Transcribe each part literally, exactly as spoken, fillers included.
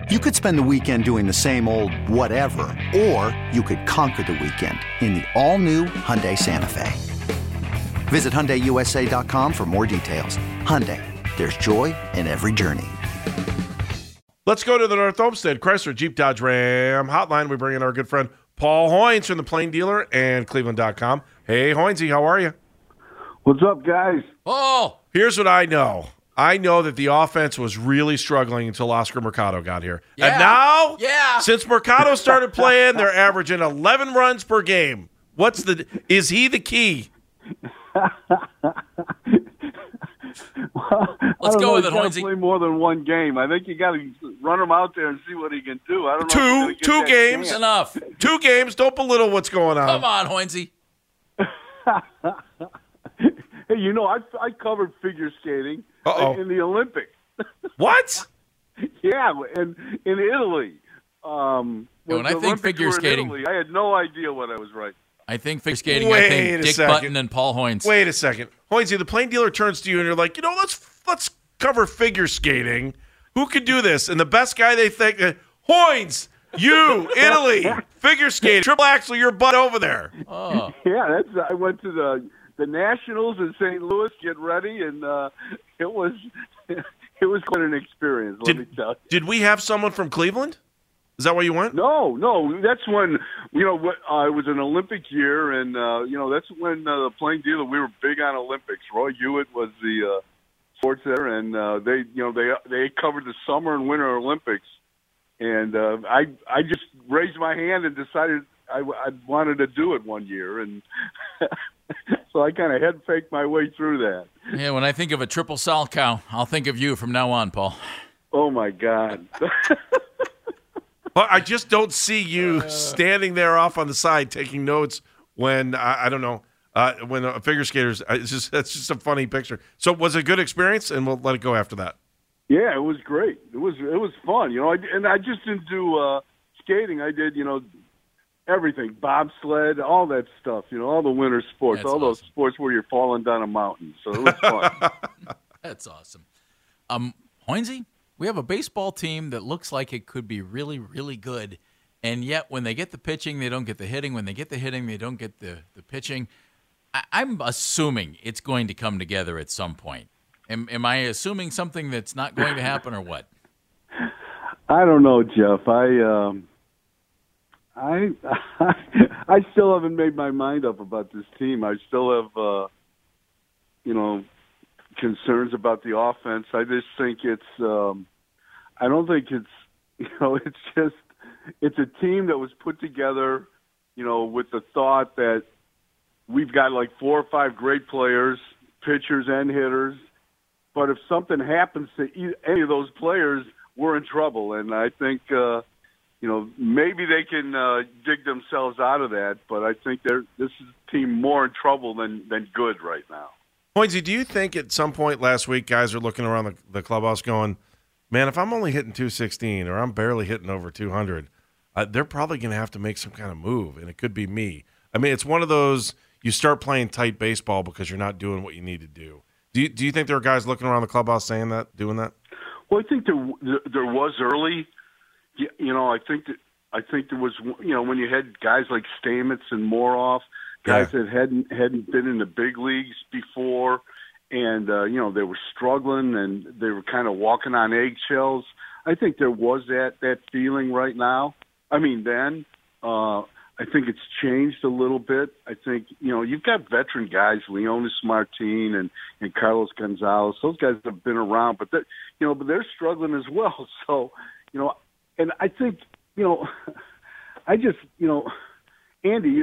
You could spend the weekend doing the same old whatever, or you could conquer the weekend in the all-new Hyundai Santa Fe. Visit Hyundai U S A dot com for more details. Hyundai, there's joy in every journey. Let's go to the North Olmsted Chrysler Jeep Dodge Ram hotline. We bring in our good friend Paul Hoynes from the Plain Dealer and Cleveland dot com. Hey, Hoynesy, how are you? What's up, guys? Oh, here's what I know. I know that the offense was really struggling until Oscar Mercado got here. Yeah. And now, yeah. since Mercado started playing, they're averaging eleven runs per game. What's the is he the key? well, Let's go with it, Hoynesy. Play more than one game. I think you got to run him out there and see what he can do. I don't know. Two, two games. Chance. Enough. Two games. Don't belittle what's going on. Come on, Hoynesy. Hey, you know, I, I covered figure skating Uh-oh. in the Olympics. What? Yeah, in in Italy. Um, Yeah, when I think Olympics figure were in skating- Italy, I had no idea what I was writing. I think figure skating, Wait I think a Dick second. Button and Paul Hoynes. Wait a second. Hoynesy, the Plain Dealer turns to you and you're like, you know, let's let's cover figure skating. Who could do this? And the best guy they think, uh, Hoynes, you, Italy, figure skating, triple axel, your butt over there. Oh. Yeah, that's. I went to the the Nationals in Saint Louis, get ready, and uh, it was it was quite an experience. Let Did, me tell you. did we have someone from Cleveland? Is that why you went? No, no, that's when you know what uh, it was an Olympic year, and uh, you know that's when uh, the Plain Dealer we were big on Olympics. Roy Hewitt was the uh, sports there, and uh, they you know they they covered the summer and winter Olympics, and uh, I I just raised my hand and decided I, I wanted to do it one year, and so I kind of head faked my way through that. Yeah, when I think of a triple sal cow, I'll think of you from now on, Paul. Oh my God. But I just don't see you standing there off on the side taking notes when I, I don't know uh, when a figure skaters. It's just that's just a funny picture. So was it a good experience? And we'll let it go after that. Yeah, it was great. It was it was fun, you know. I, and I just didn't do uh, skating. I did, you know, everything, bobsled, all that stuff. You know, all the winter sports, That's all those awesome. sports where you're falling down a mountain. So it was fun. That's awesome. Um, Hoynesy, we have a baseball team that looks like it could be really, really good, and yet when they get the pitching, they don't get the hitting. When they get the hitting, they don't get the, the pitching. I, I'm assuming it's going to come together at some point. Am, am I assuming something that's not going to happen, or what? I don't know, Jeff. I um, I I still haven't made my mind up about this team. I still have, uh, you know, concerns about the offense. I just think it's. Um, I don't think it's. You know, it's just. It's a team that was put together, you know, with the thought that we've got like four or five great players, pitchers and hitters. But if something happens to any of those players, we're in trouble. And I think, uh, you know, maybe they can uh, dig themselves out of that. But I think they're this is a team more in trouble than, than good right now. Hoynesy, do you think at some point last week guys are looking around the, the clubhouse going, man, if I'm only hitting two sixteen or I'm barely hitting over two hundred, uh, they're probably going to have to make some kind of move, and it could be me. I mean, it's one of those you start playing tight baseball because you're not doing what you need to do. Do you, do you think there are guys looking around the clubhouse saying that, doing that? Well, I think there there was early. You, you know, I think that I think there was. You know, when you had guys like Stamets and Moroff, guys Yeah. that hadn't hadn't been in the big leagues before, and uh, you know they were struggling and they were kind of walking on eggshells. I think there was that that feeling right now. I mean, then. Uh, I think it's changed a little bit. I think, you know, you've got veteran guys, Leonis Martin and, and Carlos Gonzalez. Those guys have been around, but, they're, you know, but they're struggling as well. So, you know, and I think, you know, I just, you know, Andy,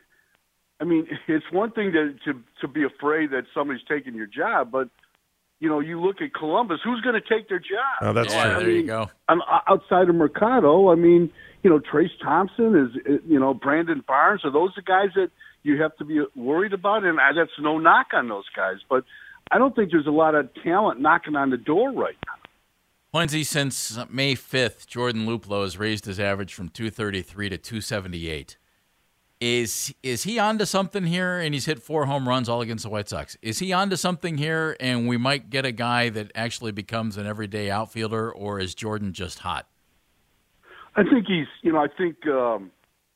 I mean, it's one thing to, to, to be afraid that somebody's taking your job, but, you know, you look at Columbus, who's going to take their job? Oh, that's Yeah, true. there I mean, you go. I'm, outside of Mercado, I mean, you know, Trace Thompson is, you know, Brandon Barnes. Are those the guys that you have to be worried about? And that's no knock on those guys. But I don't think there's a lot of talent knocking on the door right now. Hoynesy, since May fifth, Jordan Luplow has raised his average from two thirty-three to two seventy-eight. Is is he onto something here? And he's hit four home runs all against the White Sox. Is he onto something here, and we might get a guy that actually becomes an everyday outfielder, or is Jordan just hot? I think he's, you know, I think um,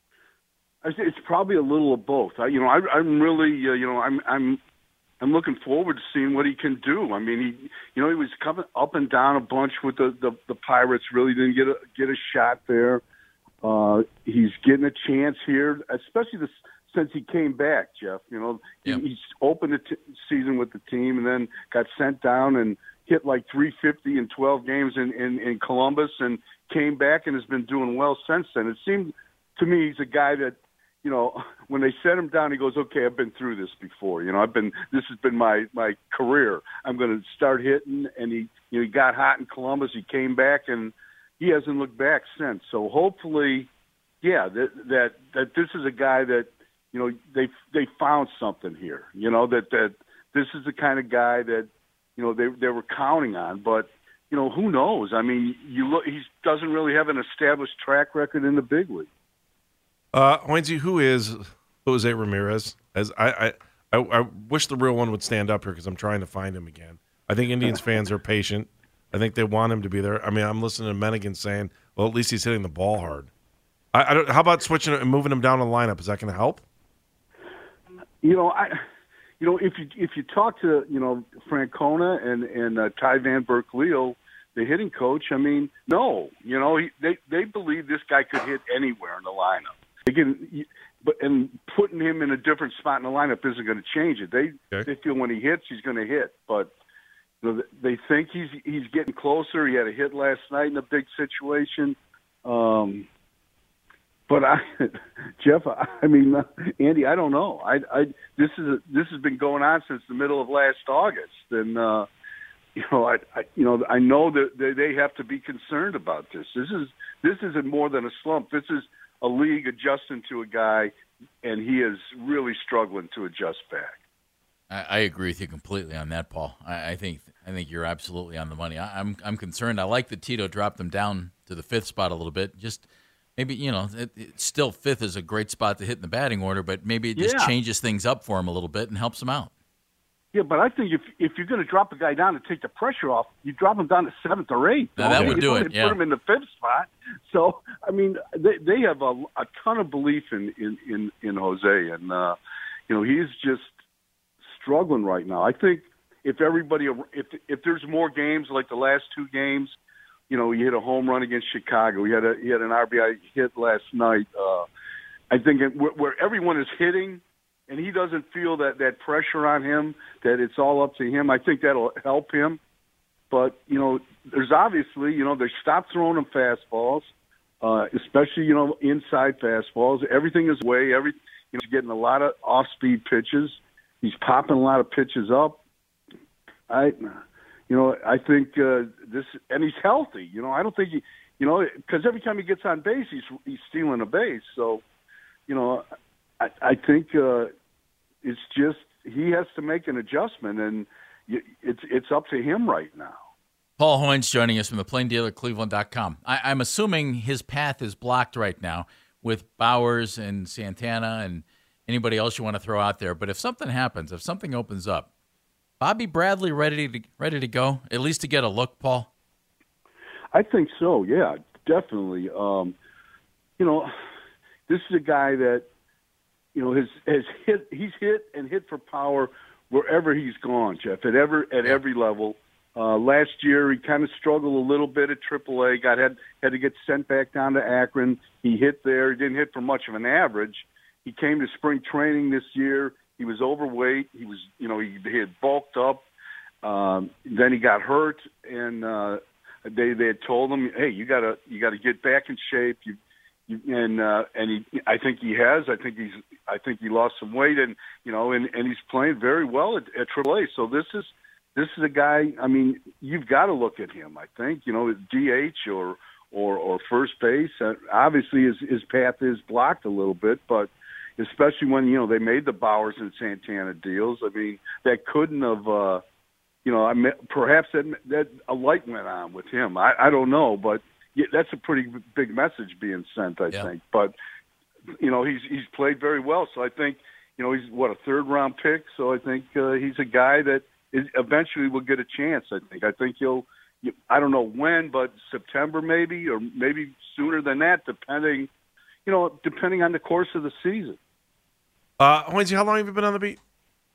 I think it's probably a little of both. I, you know, I, I'm really, uh, you know, I'm, I'm, I'm looking forward to seeing what he can do. I mean, he, you know, he was coming up and down a bunch with the the, the Pirates. Really didn't get a get a shot there. Uh, he's getting a chance here, especially this, since he came back, Jeff. You know, Yep. he, he's opened the t- season with the team and then got sent down and hit like three fifty in twelve games in, in, in Columbus and came back and has been doing well since then. It seemed to me he's a guy that, you know, when they set him down, he goes, okay, I've been through this before. You know, I've been, this has been my, my career. I'm going to start hitting. And he, you know, he got hot in Columbus. He came back and he hasn't looked back since. So hopefully, yeah, that, that, that this is a guy that, you know, they, they found something here, you know, that, that this is the kind of guy that, you know, they, they were counting on, but, you know, who knows? I mean, you look, he doesn't really have an established track record in the big league. Uh, Hoynesy, who is Jose Ramirez? As I, I, I, I wish the real one would stand up here because I'm trying to find him again. I think Indians fans are patient. I think they want him to be there. I mean, I'm listening to Mennigan saying, "Well, at least he's hitting the ball hard." I, I don't. How about switching and moving him down the lineup? Is that going to help? You know, I, you know, if you if you talk to you know Francona and and uh, Ty Van Berkeley, the hitting coach, I mean, no, you know, he, they they believe this guy could hit anywhere in the lineup. They can, but and putting him in a different spot in the lineup isn't going to change it. They Okay. they feel when he hits, he's going to hit, but you know, they think he's he's getting closer. He had a hit last night in a big situation. Um, but I, Jeff, I, I mean, uh, Andy, I don't know. I, I this is a, this has been going on since the middle of last August, and uh, you know, I, I you know I know that they, they have to be concerned about this. This is this isn't more than a slump. This is a league adjusting to a guy, and he is really struggling to adjust back. I, I agree with you completely on that, Paul. I, I think I think you're absolutely on the money. I, I'm I'm concerned. I like that Tito dropped him down to the fifth spot a little bit. Just maybe, you know, it, it, still fifth is a great spot to hit in the batting order, but maybe it just Yeah. changes things up for him a little bit and helps him out. Yeah, but I think if if you're going to drop a guy down to take the pressure off, you drop him down to seventh or eighth. Now, that don't would you? do You it, don't yeah. Put him in the fifth spot. So I mean, they they have a, a ton of belief in in in, in Jose, and uh, you know he's just struggling right now. I think if everybody if if there's more games like the last two games, you know, he hit a home run against Chicago. He had a he had an R B I hit last night. Uh, I think it, where, where everyone is hitting, and he doesn't feel that, that pressure on him, that it's all up to him, I think that'll help him. But, you know, there's obviously, you know, they stopped throwing him fastballs, uh, especially, you know, inside fastballs. Everything is way. Every, you know, he's getting a lot of off-speed pitches. He's popping a lot of pitches up. I, you know, I think uh, this, and he's healthy. You know, I don't think he, you know, because every time he gets on base, he's he's stealing a base. So, you know, I, I think uh, it's just he has to make an adjustment, and it's it's up to him right now. Paul Hoynes joining us from the plain dealer cleveland dot com. I, I'm assuming his path is blocked right now with Bowers and Santana and anybody else you want to throw out there. But if something happens, if something opens up, Bobby Bradley ready to ready to go, at least to get a look, Paul? I think so, yeah, definitely. Um, you know, this is a guy that, you know, has has hit. He's hit and hit for power wherever he's gone, Jeff. At every at every level. Uh, last year, he kind of struggled a little bit at triple A. Got had had to get sent back down to Akron. He hit there. He didn't hit for much of an average. He came to spring training this year. He was overweight. He was, you know, he, he had bulked up. Um, then he got hurt, and uh, they they had told him, "Hey, you gotta you gotta get back in shape." You And uh, and he, I think he has. I think he's. I think he lost some weight, and you know, and, and he's playing very well at, at triple A. So this is this is a guy. I mean, you've got to look at him. I think you know, D H or or or first base. Uh, obviously, his his path is blocked a little bit, but especially when you know they made the Bowers and Santana deals. I mean, that couldn't have. Uh, you know, I mean, perhaps that that a light went on with him. I, I don't know, but. Yeah, that's a pretty big message being sent, I yeah. think. But you know, he's he's played very well. So I think you know he's what a third round pick. So I think uh, he's a guy that is, eventually will get a chance. I think. I think he'll you, I don't know when, but September maybe, or maybe sooner than that, depending, you know, depending on the course of the season. Uh, Hoynesy, how long have you been on the beat?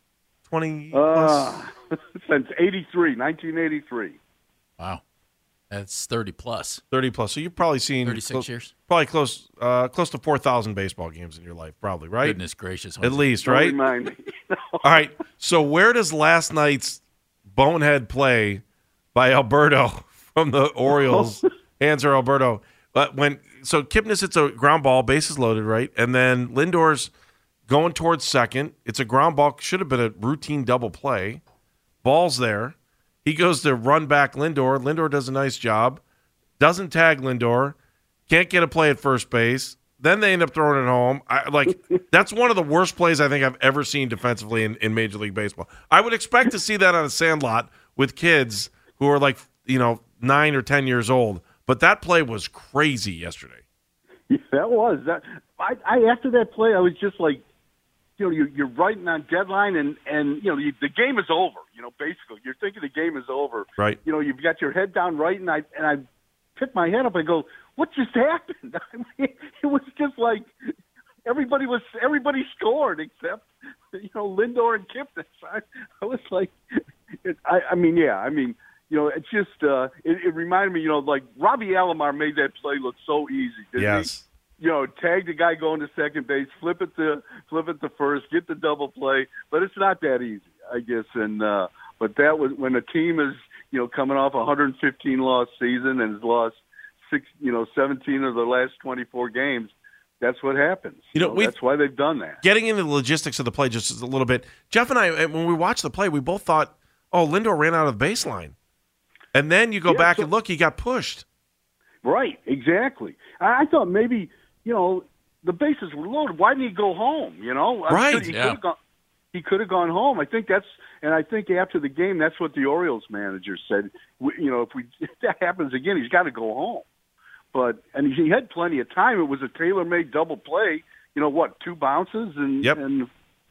twenty plus? Uh, since eighty-three, nineteen eighty-three. Wow. That's thirty plus. thirty plus. So you've probably seen thirty-six close, years. Probably close uh, close to four thousand baseball games in your life, probably, right? Goodness gracious. At Hoynesy. least, Don't right? remind me. No. All right. So where does last night's bonehead play by Alberto from the Orioles, Hanser Alberto, but when so Kipnis hits a ground ball, bases loaded, right? And then Lindor's going towards second. It's a ground ball, should have been a routine double play. Ball's there. He goes to run back Lindor. Lindor does a nice job. Doesn't tag Lindor. Can't get a play at first base. Then they end up throwing it home. I, like that's one of the worst plays I think I've ever seen defensively in, in Major League Baseball. I would expect to see that on a sandlot with kids who are like, you know, nine or ten years old. But that play was crazy yesterday. Yeah, that was that. I, I after that play, I was just like, you know, you're, you're writing on deadline, and and you know, you, the game is over. You know, basically, you're thinking the game is over. Right. You know, you've got your head down writing. I and I pick my head up and go, what just happened? I mean, it was just like everybody was everybody scored except you know Lindor and Kipnis. I, I was like, it, I, I mean, yeah, I mean. You know, it's just, uh, it, it reminded me, you know, like Robbie Alomar made that play look so easy. Didn't Yes. He? You know, tag the guy going to second base, flip it to flip it to first, get the double play. But it's not that easy, I guess. And uh, but that was when a team is, you know, coming off a one hundred fifteen loss season and has lost six, you know, seventeen of the last twenty-four games. That's what happens. You know, you know that's why they've done that. Getting into the logistics of the play just a little bit. Jeff and I, when we watched the play, we both thought, oh, Lindor ran out of the baseline. And then you go yeah, back so, and look, he got pushed. Right, exactly. I, I thought maybe, you know, the bases were loaded. Why didn't he go home, you know? I'm right, sure he yeah. could have gone, he could have gone home. I think that's, and I think after the game, that's what the Orioles manager said. We, you know, if we if that happens again, he's got to go home. But, and he had plenty of time. It was a tailor-made double play, you know, what, two bounces? And, yep. and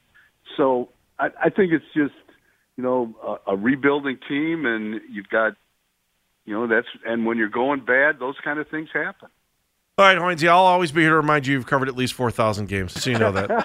so I, I think it's just, you know, a, a rebuilding team, and you've got, You know, that's and when you're going bad, those kind of things happen. All right, Hoynesy, I'll always be here to remind you you've covered at least four thousand games, so you know that.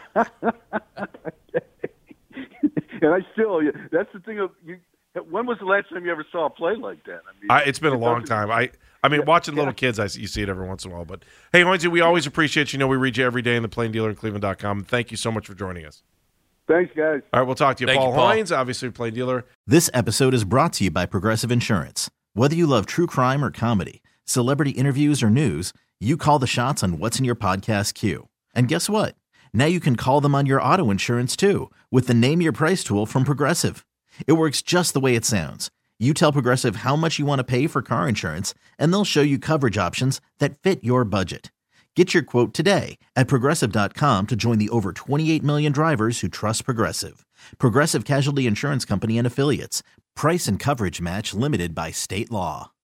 And I still, that's the thing of you. When was the last time you ever saw a play like that? I mean, I, it's been a long time. I, I mean, yeah, watching yeah. little kids, I see, you see it every once in a while. But hey, Hoynesy, we always appreciate you. You know, we read you every day in the Plain Dealer and Cleveland dot com. Thank you so much for joining us. Thanks, guys. All right, we'll talk to you, Thank Paul you, Paul. Hoynes, obviously Plain Dealer. This episode is brought to you by Progressive Insurance. Whether you love true crime or comedy, celebrity interviews or news, you call the shots on what's in your podcast queue. And guess what? Now you can call them on your auto insurance too with the Name Your Price tool from Progressive. It works just the way it sounds. You tell Progressive how much you want to pay for car insurance, and they'll show you coverage options that fit your budget. Get your quote today at Progressive dot com to join the over twenty-eight million drivers who trust Progressive. Progressive Casualty Insurance Company and Affiliates. Price and coverage match limited by state law.